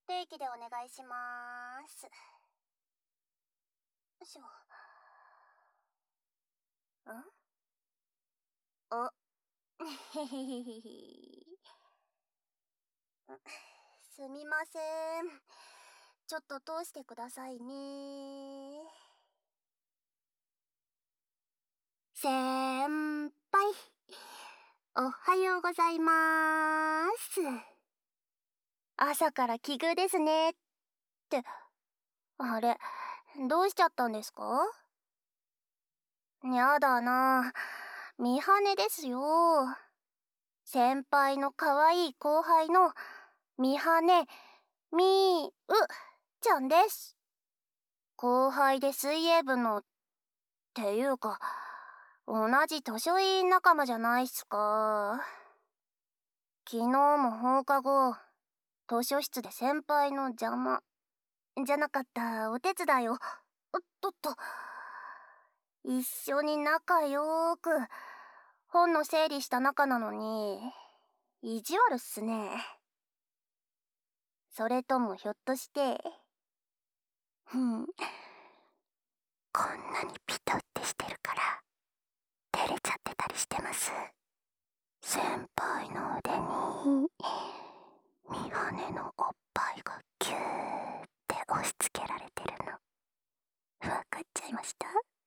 定期でお願いしまーす。よいしょ。お、へへへへへ。すみません。ちょっと通してくださいね。先輩、おはようございまーす。朝から奇遇ですねって、あれ、どうしちゃったんですか？やだな、見はねですよ。先輩の可愛い後輩の見はねみーうちゃんです。後輩で水泳部のっていうか、同じ図書委員仲間じゃないっすか。昨日も放課後、図書室で先輩の邪魔じゃなかったお手伝いを、おっとっと、一緒に仲良く本の整理した仲なのに意地悪っすね。それともひょっとしてこんなにピタってしてるから照れちゃってたりしてます。先輩の腕に見はねのおっぱいがギューって押し付けられてるの分かっちゃいました？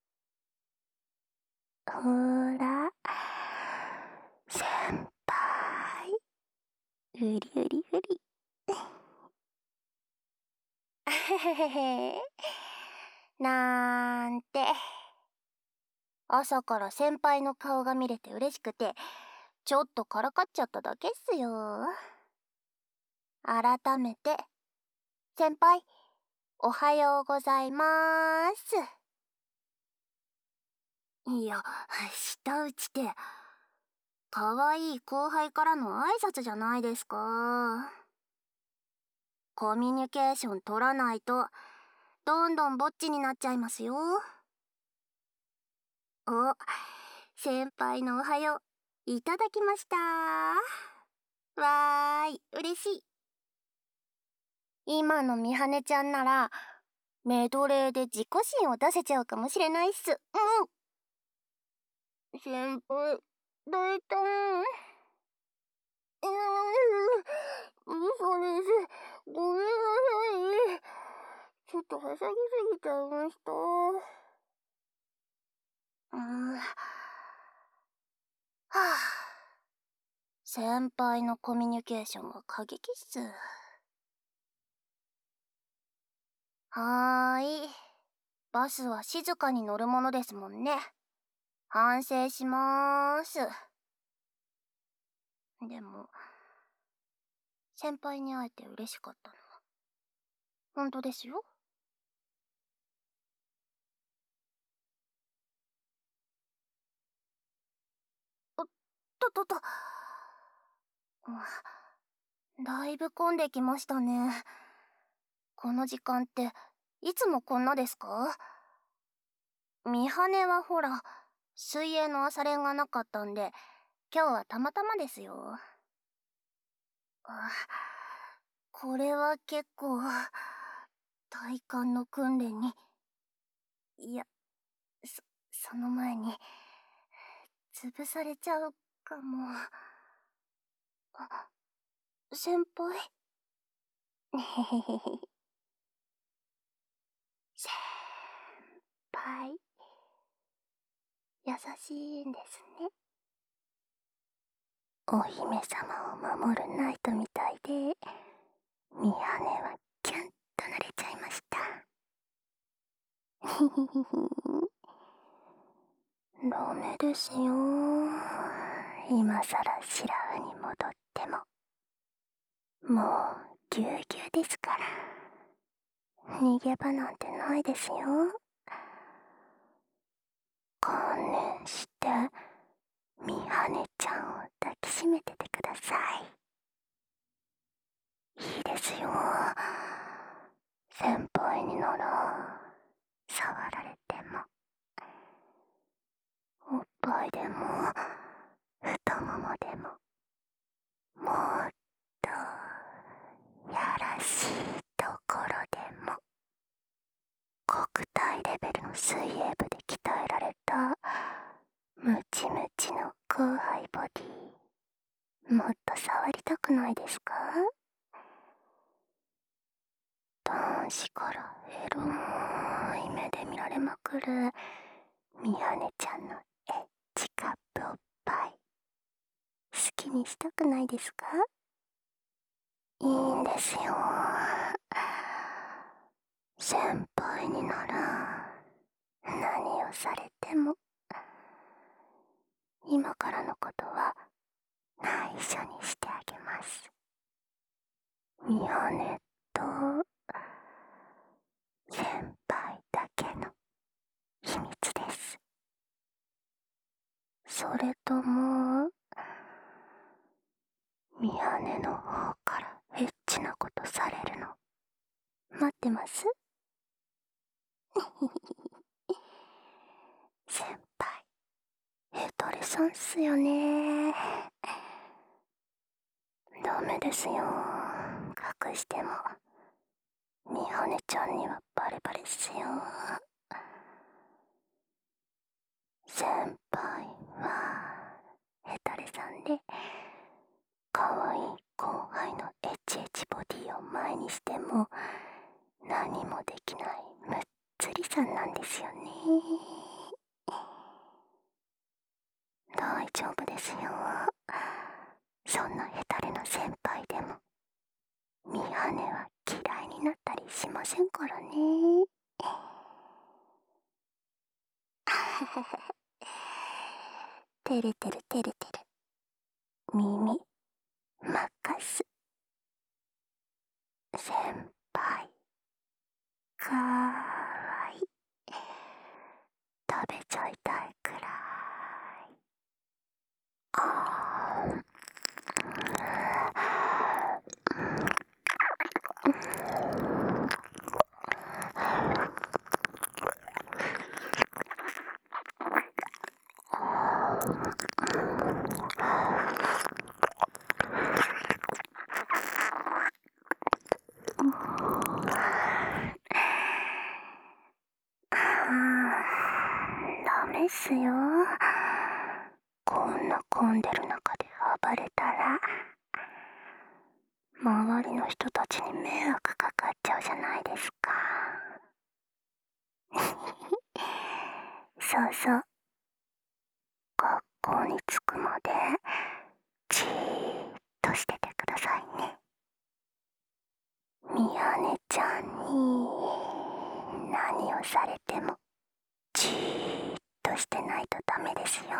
ほーら、先輩、うりうりうり。あへへへへ、なんて。朝から先輩の顔が見れて嬉しくて、ちょっとからかっちゃっただけっすよ。改めて、先輩、おはようございまーす。いや、舌打ちって、かわいい後輩からの挨拶じゃないですか。コミュニケーション取らないと、どんどんぼっちになっちゃいますよ。お、先輩のおはよう、いただきました。わーい、嬉しい。今のみはねちゃんなら、メドレーで自己新を出せちゃうかもしれないっす。先輩、どいたん。嘘です。ごめんなさい。ちょっとはしゃぎすぎちゃいました。はぁ。先輩のコミュニケーションは過激っす。はーい。バスは静かに乗るものですもんね。反省しまーす。でも、先輩に会えて嬉しかったのは本当ですよ。と。だいぶ混んできましたね。この時間っていつもこんなですか？見はねはほら、水泳の朝練がなかったんで、今日はたまたまですよ。これは結構、体幹の訓練に。いや、その前に、潰されちゃうかも。先輩へへへへ。先輩、優しいんですね。お姫様を守るナイトみたいで、ミハネはキュンとなれちゃいました。ダメですよ。今さらシラフに戻っても、もうぎゅうぎゅうですから。逃げ場なんてないですよ。観念して、ミハネちゃんを抱きしめててください。いいですよ。先輩になら触られても、おっぱいでも太ももでも、もっとやらしいところでも国体レベルの水泳部で鍛えられたムチムチの後輩ボディ、もっと触りたくないですか？男子からエロい目で見られまくるみはねちゃんのエッチカップおっぱい、好きにしたくないですか？いいんですよ。先輩になら何をされても、今からのことは内緒にしてあげます。みはねと先輩だけの秘密です。それともみはねの方からエッチなことされるの待ってます？先輩ヘトレさんっすよね。ダメですよ、隠してもみはねちゃんにはバレバレっすよ。先輩はヘタレさんで、かわいい後輩のエチエチボディを前にしても何もできないむっつりさんなんですよね。大丈夫ですよ、そんなヘタレの先輩でもみはねは嫌いになったりしませんからね。てれてるてれてる、耳任す。先輩かわいい、食べちゃいたいくらい。あーダメっすよ、こんな混んでる中で暴れたら周りの人たちに迷惑かかっちゃうじゃないですか。そうそう、学校に着くまでじーっとしててくださいね。みはねちゃんに何をされてもじーっとしてないとダメですよ。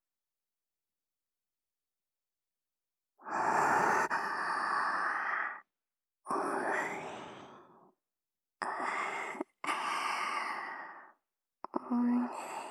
うん、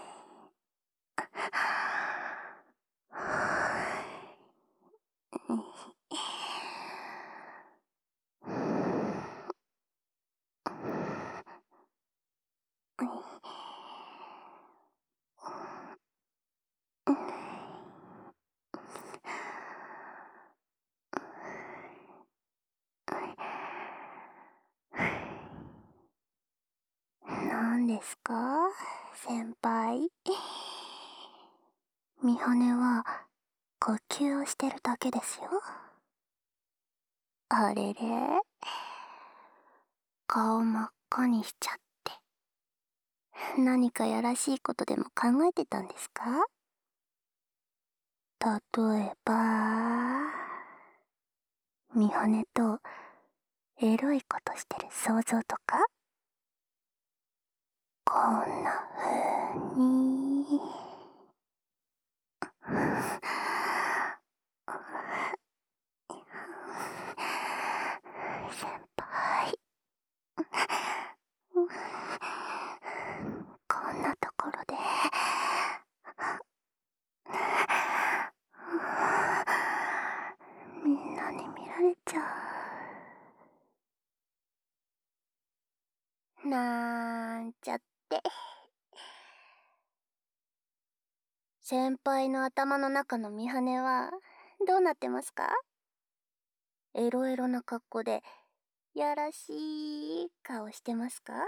なんですか先輩。みはねは呼吸をしてるだけですよ。あれれ、顔真っ赤にしちゃって、何かやらしいことでも考えてたんですか？例えばみはねとエロいことしてる想像とか、こんな風に先輩、こんなところでみんなに見られちゃうなんちゃって。先輩の頭の中のミハネはどうなってますか？エロエロな格好でやらしい顔してますか？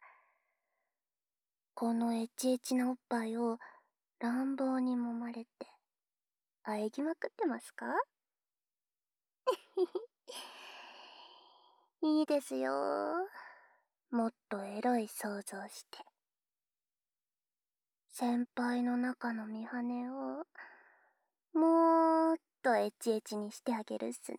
このエチエチなおっぱいを乱暴に揉まれて喘ぎまくってますか？いいですよ。もっとエロい想像して、先輩の中の見羽をもーっとエチエチにしてあげるっすね。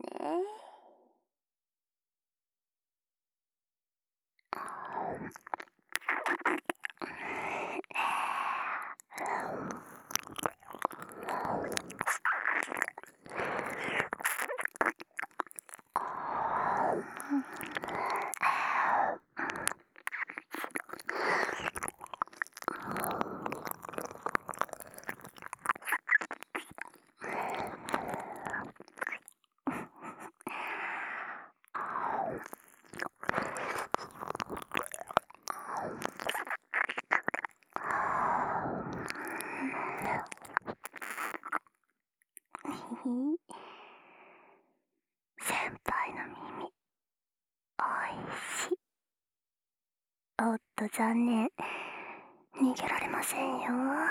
先輩の耳、おいしい。おっと残念、逃げられませんよ。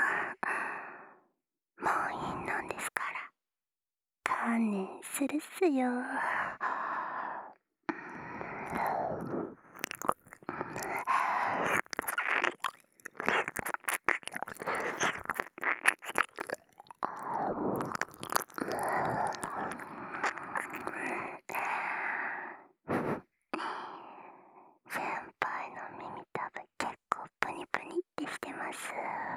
満員なんですから、観念するっすよ。先輩の耳たぶ結構プニプニってしてます。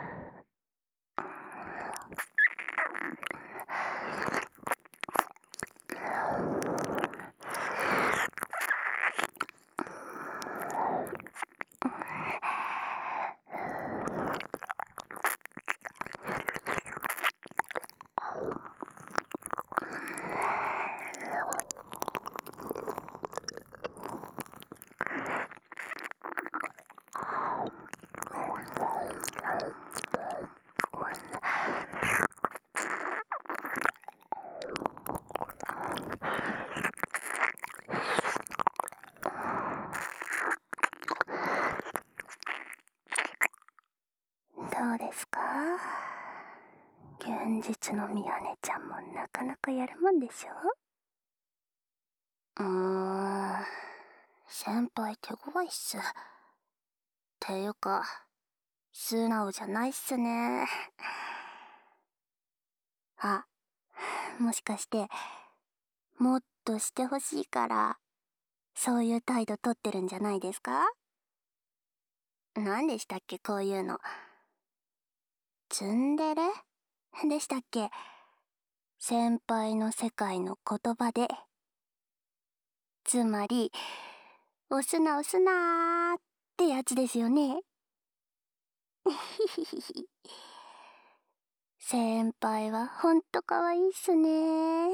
どうですか？現実の宮根ちゃんもなかなかやるもんでしょ？先輩手強いっす。ていうか、素直じゃないっすね。あ、もしかして、もっとしてほしいから、そういう態度取ってるんじゃないですか？何でしたっけ、こういうの。ツンデレでしたっけ？先輩の世界の言葉で。つまり、押すな押すなーってやつですよね。先輩はほんとかわいいっすね。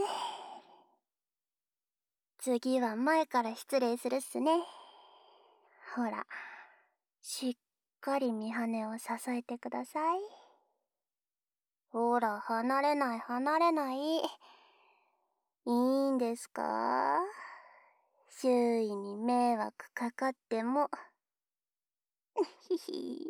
次は前から失礼するっすね。ほら、しっかり見羽を支えてください。ほら、離れない離れない。いいんですか？周囲に迷惑かかっても。ひひ。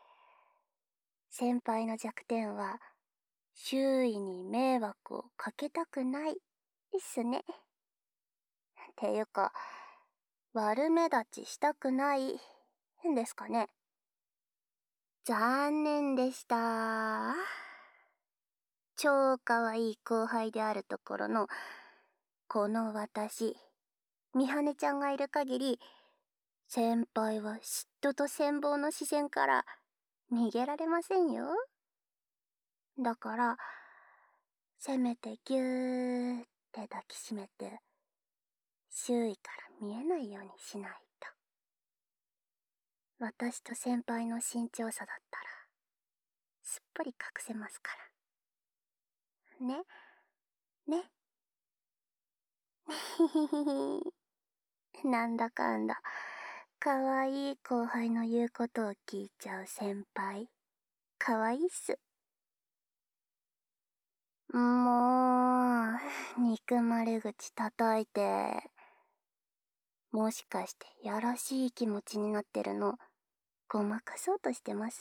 先輩の弱点は、周囲に迷惑をかけたくないっすね。ていうか、悪目立ちしたくないんですかね。残念でした。超かわいい後輩であるところの、この私、みはねちゃんがいる限り、先輩は嫉妬と羨望の視線から逃げられませんよ。だから、せめてぎゅーって抱きしめて、周囲から見えないようにしないと。私と先輩の身長差だったら、すっぽり隠せますから。ね。ね。なんだかんだ、かわいい後輩の言うことを聞いちゃう先輩。かわいいっす。もう、憎まれ口叩いて、 もしかしてやらしい気持ちになってるのごまかそうとしてます？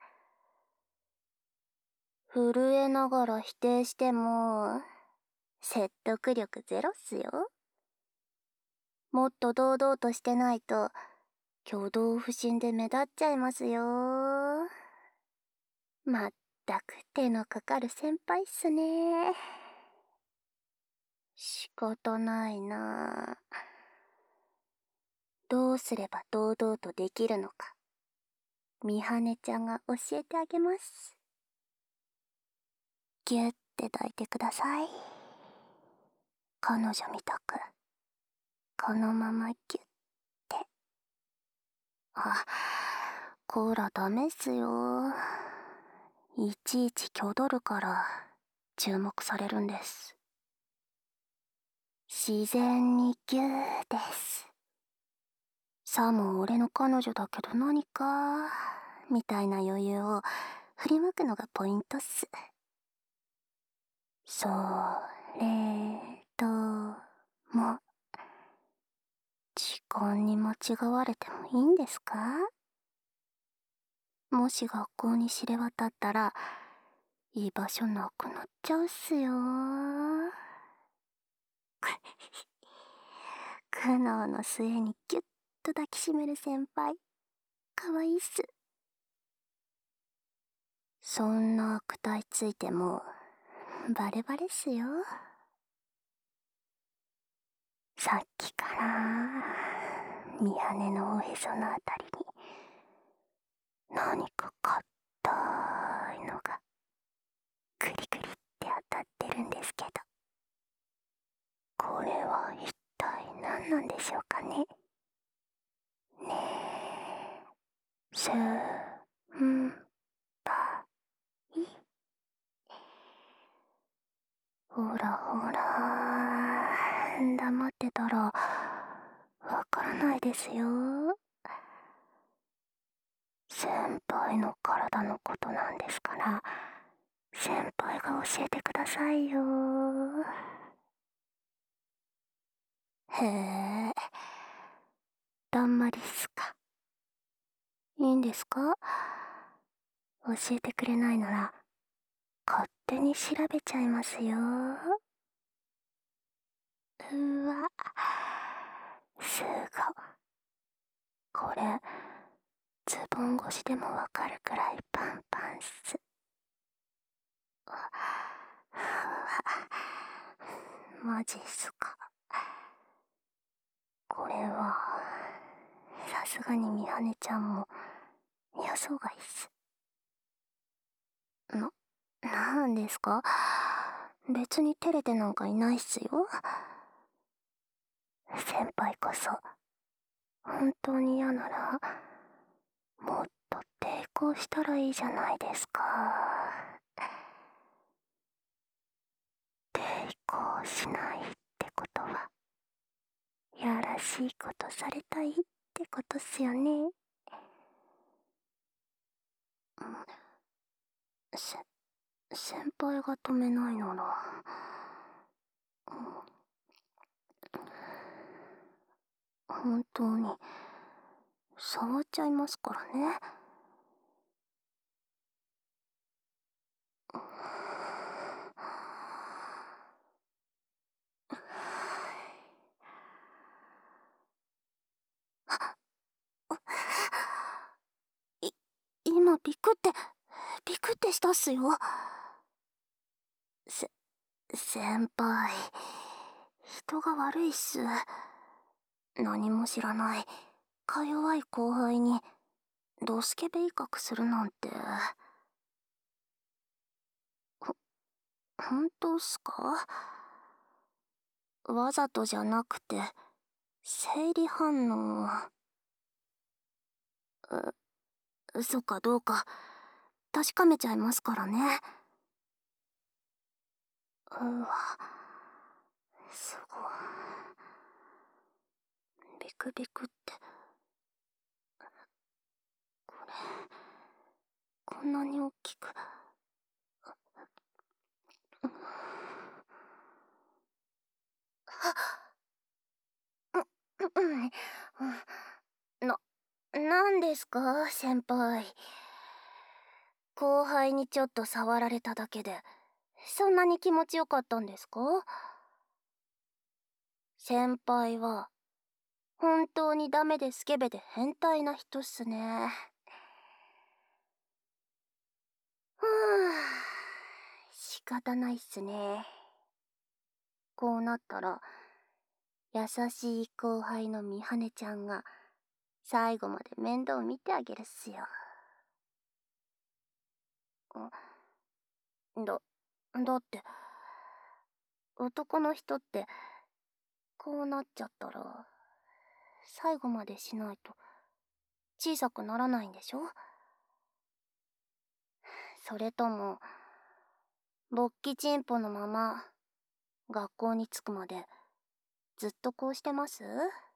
震えながら否定しても説得力ゼロっすよ。もっと堂々としてないと挙動不審で目立っちゃいますよ。まったく手のかかる先輩っすね。仕方ないな。どうすれば堂々とできるのか、みはねちゃんが教えてあげます。ぎゅって抱いてください。彼女みたくこのままぎゅって。あ、こらダメっすよ。いちいち挙取るから注目されるんです。自然にギューです。さも俺の彼女だけど何かみたいな余裕を振りまくのがポイントっす。それとも時間に間違われてもいいんですか？もし学校に知れ渡ったら居場所なくなっちゃうっすよ。苦悩の末にギュッと抱きしめる先輩、かわいいっす。そんな悪態ついてもバレバレっすよ。さっきからミヤネのおへそのあたりに何か硬いのがクリクリって当たってるんですけど、これは一体何なんでしょうかね。ねえ、すんぱい。ほらほら、黙ってたらわからないですよ。先輩の体のことなんですから、先輩が教えてくださいよ。へえ、だんまりっすか。いいんですか？教えてくれないなら勝手に調べちゃいますよ。うわ、すご。これズボン越しでもわかるくらいパンパンっす。マジっすか。これはさすがにみはねちゃんも予想外っす。なんですか？別に照れてなんかいないっすよ。先輩こそ本当に嫌ならもっと抵抗したらいいじゃないですか。抵抗しないってことはやらしいことされたいってことっすよね。せ先輩が止めないなら、本当に触っちゃいますからね。い今ビクってしたっすよ。先輩、人が悪いっす。何も知らないか弱い後輩にドスケベ威嚇するなんて。本当っすか？わざとじゃなくて生理反応。嘘かどうか確かめちゃいますからね。うわ、すごい。ビクビクって、これこんなに大きく。 なんですか、先輩。後輩にちょっと触られただけで、そんなに気持ちよかったんですか？先輩は、本当にダメでスケベで変態な人っすね。ふぅ、仕方ないっすね。こうなったら、優しい後輩のみはねちゃんが、最後まで面倒見てあげるっすよ。だって、男の人って、こうなっちゃったら、最後までしないと、小さくならないんでしょ？それとも、勃起チンポのまま、学校に着くまで、ずっとこうしてます？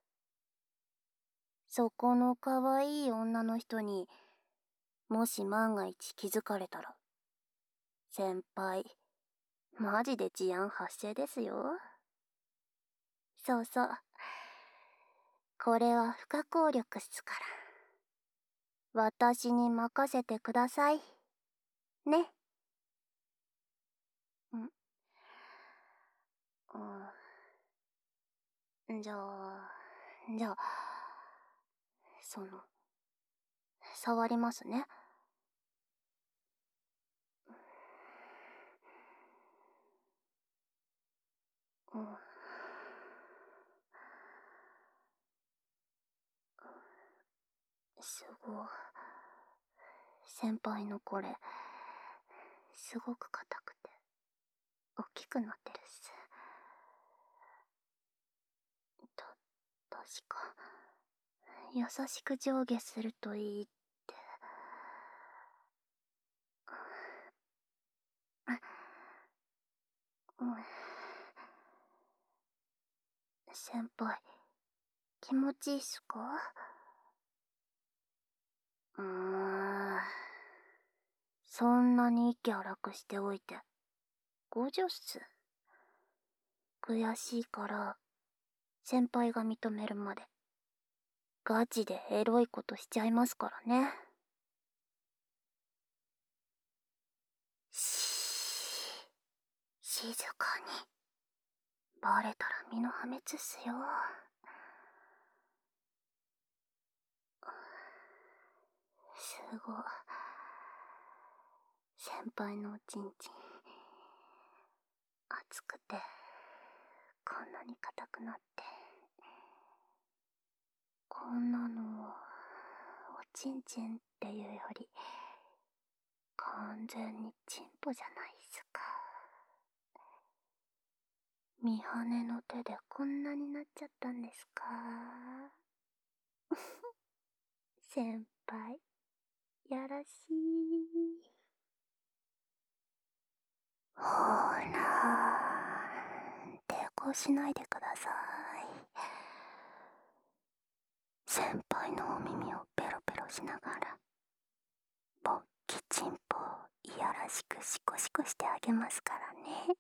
そこの可愛い女の人に、もし万が一気づかれたら、先輩、マジで事案発生ですよ。そうそう。これは不可抗力っすから。私に任せてください。ね。じゃあ、その、触りますね。すごい。先輩のこれ、すごく硬くて、大きくなってるっす。確か、優しく上下するといいって。先輩、気持ちいいっすか？そんなに息荒くしておいて、ごじょっす。悔しいから、先輩が認めるまで、ガチでエロいことしちゃいますからね。静かに。バレたら身の破滅っすよ。すごい。先輩のおちんちん、熱くて、こんなに硬くなって。こんなの、おちんちんっていうより、完全にチンポじゃないっすか。見はねの手でこんなになっちゃったんですか？先輩、やらしい。ほーら、抵抗しないでください。先輩のお耳をペロペロしながら、勃起チンポをいやらしくシコシコしてあげますからね。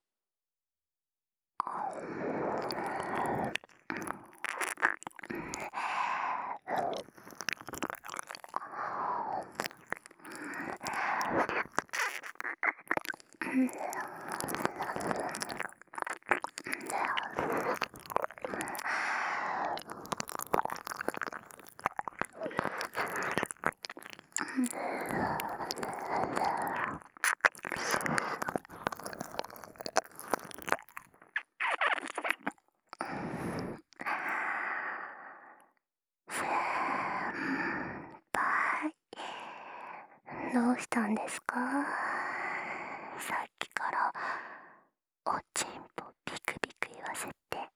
どうしたんですか？さっきからおちんぽビクビク言わせて。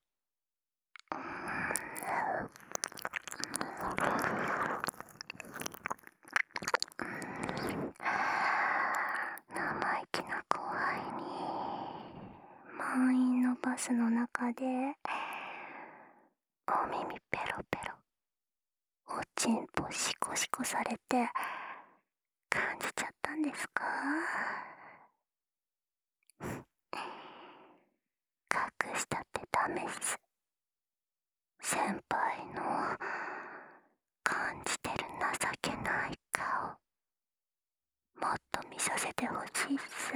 生意気な後輩に満員のバスの中でお耳ペロペロ、おちんぽシコシコされて感じちゃったんですか？隠したってダメっす。先輩のしいっす。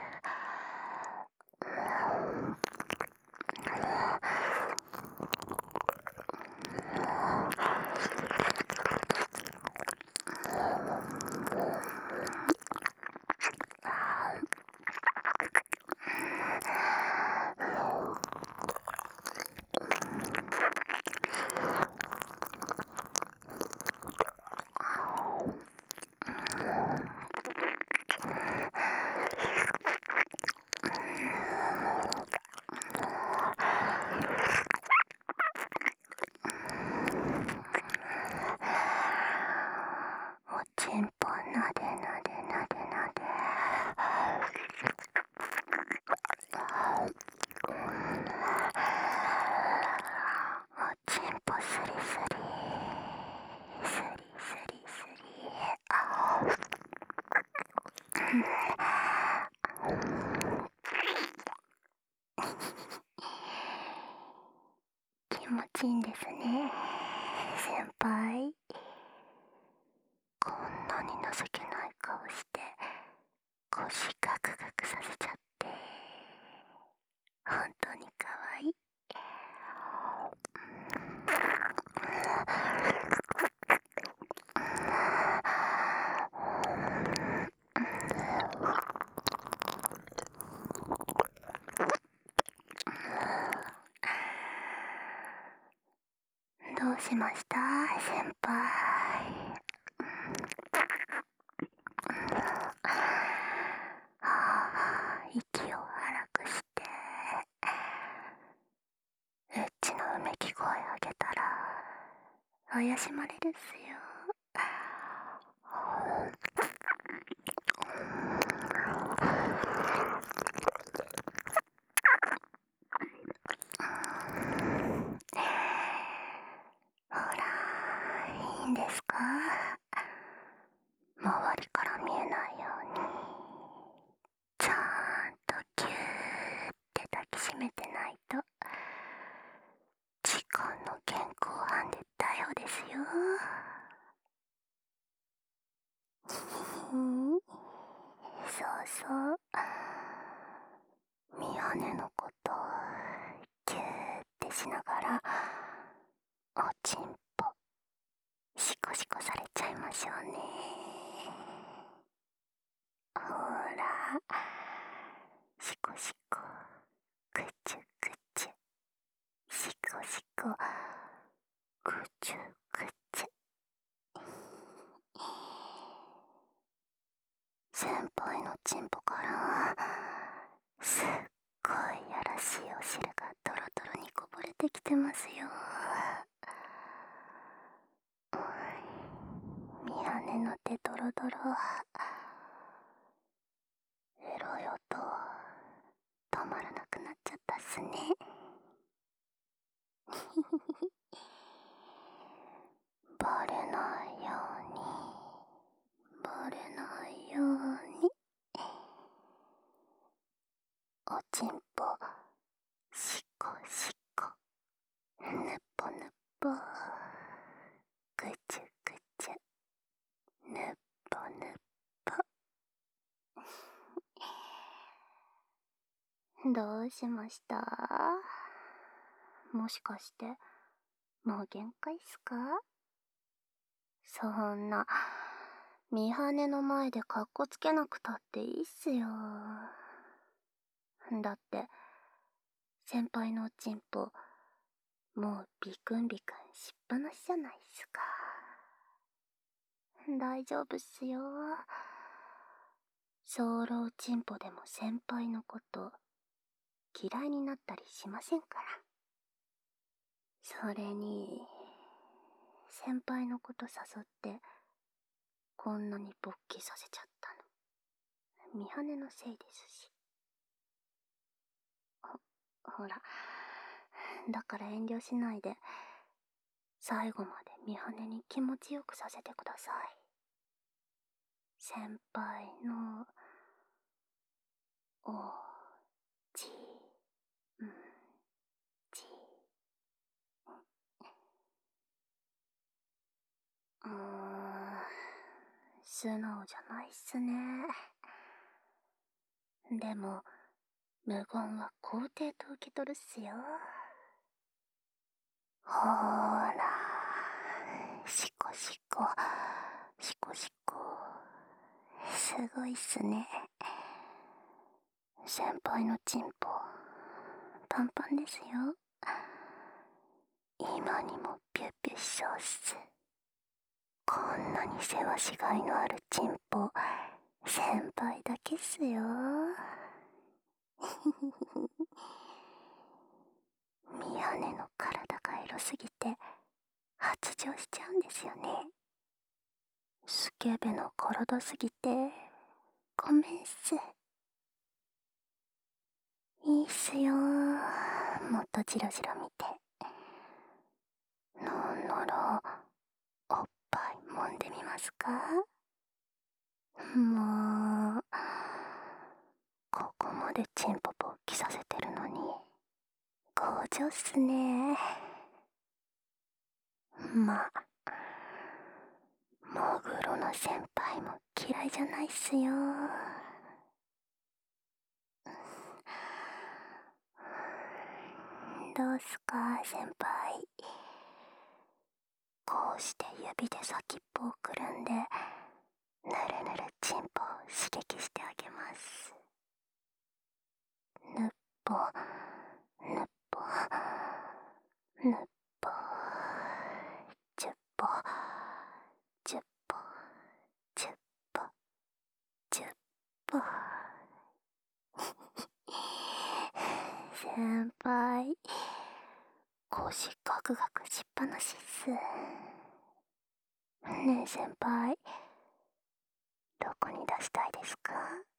おちんぽなでなでなでなで。おちんぽスリスリスリスリスリ。気持ちいいんですね、先輩。こんなに情けない顔して腰ガクガクさせちゃって本当にかわいい。どうしました先輩。息を荒くしてエッチなうめき声あげたら怪しまれるっすよ。ほら、いいんですか？周りから見えないようにちゃんとギューって抱きしめてないと時間の現行犯で逮捕ですよ。そうそう、ミヤネのことギューってしながらおちんぽシコシコされちゃいましょうね。ほら、シコシコ、クチュクチュ、シコシコ、クチュクチュ。先輩のチンポからすっごいやらしいお汁がドロドロにこぼれてきてますよ。ミヤネの手ドロドロ、エロよと止まらなくなっちゃったっすね。バレないように、バレないように。おちんぽシコシコ、ぬっぽぬっぽ、ぐちゅぐちゅ、ぬっぽぬっぽ。どうしました？もしかしてもう限界っすか？そんな見はねの前でカッコつけなくたっていいっすよ。だって先輩のおちんぽもうビクンビクンしっぱなしじゃないっすか。大丈夫っすよ。ソロチンポでも先輩のこと嫌いになったりしませんから。それに先輩のこと誘ってこんなに勃起させちゃったのミハネのせいですし。ほら、だから遠慮しないで最後までミハネに気持ちよくさせてください。先輩のおちんち。素直じゃないっすね。 でも無言は肯定と受け取るっすよ。ほーら、シコシコシコシコ、すごいっすね。先輩のチンポパンパンですよ。今にもピュッピュしそうっす。こんなにせわしがいのあるチンポ先輩だけっすよ。宮根の体がエロすぎて発情しちゃうんですよね。スケベの体すぎてごめんっす。いいっすよ、もっとジロジロ見て。なんならおっぱい揉んでみますか？もうここまでチンポポ着させてるのに強情っすね。まあマグロの先輩も嫌いじゃないっすよ。どうすか先輩。こうして指で先っぽをくるんでぬるぬるチンポを刺激してあげます。ぬっぽぬっぽぬっぽ、チュッポチュッポチュッポチュッポ。先輩腰ガクガクしっぱなしっす。ねえ先輩、どこに出したいですか？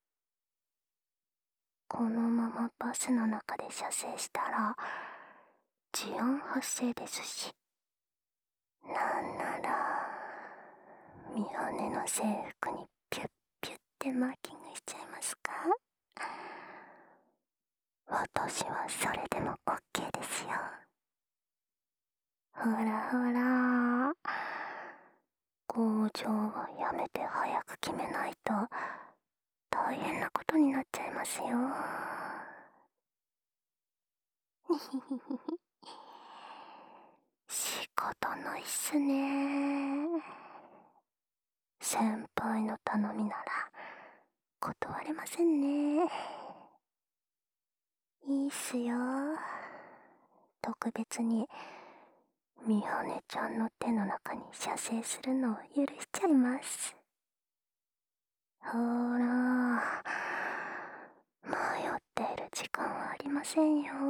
このままバスの中で射精したら事案発生ですし、なんならミハネの制服にピュッピュッてマーキングしちゃいますか？私はそれでも OK ですよ。ほらほら、工場はやめて早く決めないと大変なことになっちゃいますよ。仕方ないっすね。先輩の頼みなら断れませんね。いいっすよ、特別にミハネちゃんの手の中に射精するのを許しちゃいます。ほら、迷っている時間はありませんよ。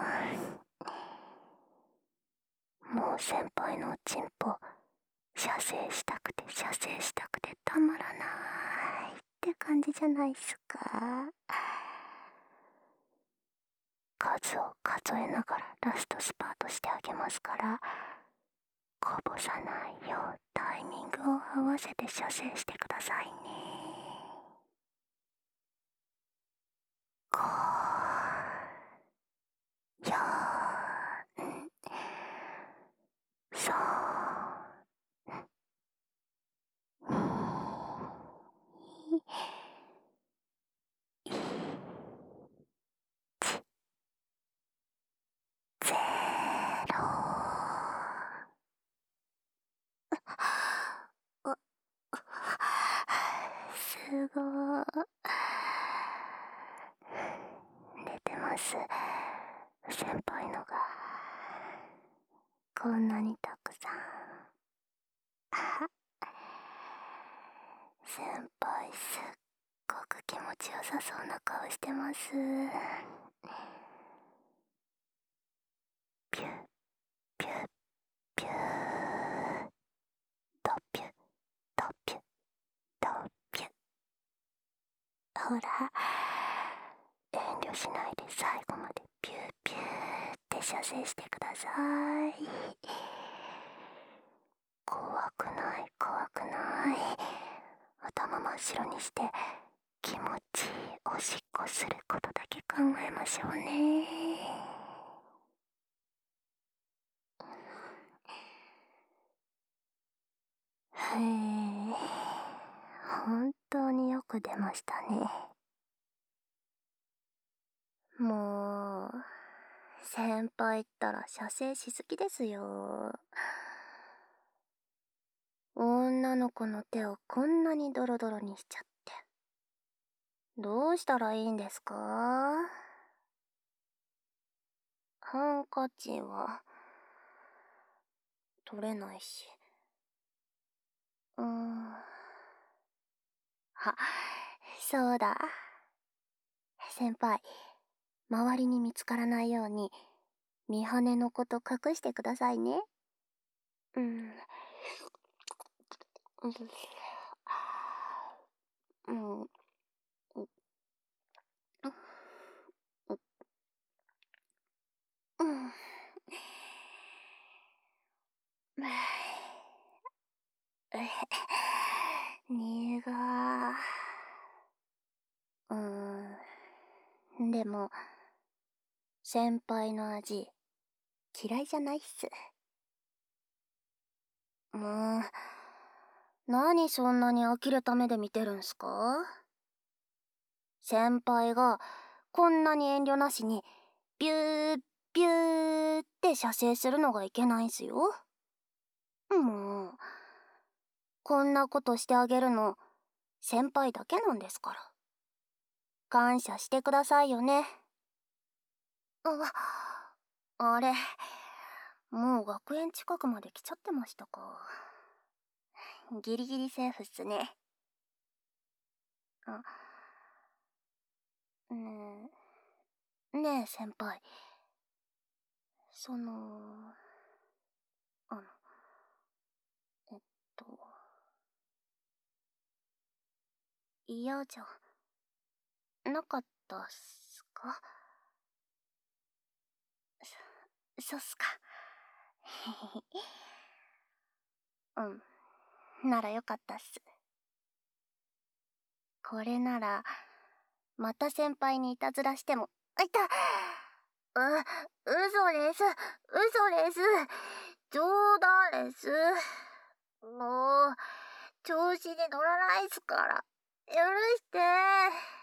もう先輩のおちんぽ射精したくて射精したくてたまらないって感じじゃないっすか。数を数えながらラストスパートしてあげますから、こぼさないようタイミングを合わせて射精してくださいね。5、4、3、2、1、ゼロ。すごー。出てます、先輩のがこんなにたくさん。先輩すっごく気持ちよさそうな顔してます。ピュッピュッピュー、ドピュッドピュッドピュッ。ほら、遠慮しないで最後までピューピューって射精してください。怖くない怖くない。頭真っ白にして気持ちいいおしっこすることだけ考えましょうね。へえ、本当によく出ましたね。 もう、先輩ったら射精しすぎですよ。女の子の手をこんなにドロドロにしちゃって。どうしたらいいんですか？ハンカチは、取れないし。そうだ。先輩、周りに見つからないように、見羽のこと隠してくださいね。うん。うん。うん。うん。苦でも、先輩の味、嫌いじゃないっす。もう、何そんなに呆れた目で見てるんすか？先輩が、こんなに遠慮なしに、ビュー、ビューって射精するのがいけないんすよ。もう、こんなことしてあげるの、先輩だけなんですから。感謝してくださいよね。あれ、もう学園近くまで来ちゃってましたか。ギリギリセーフっすね。ねねえ先輩。あの、えっと、嫌じゃなかったっすか？そうっすか。ならよかったっす。これなら、また先輩にいたずらしても、嘘です。嘘です。冗談です。もう、調子に乗らないっすから。許して。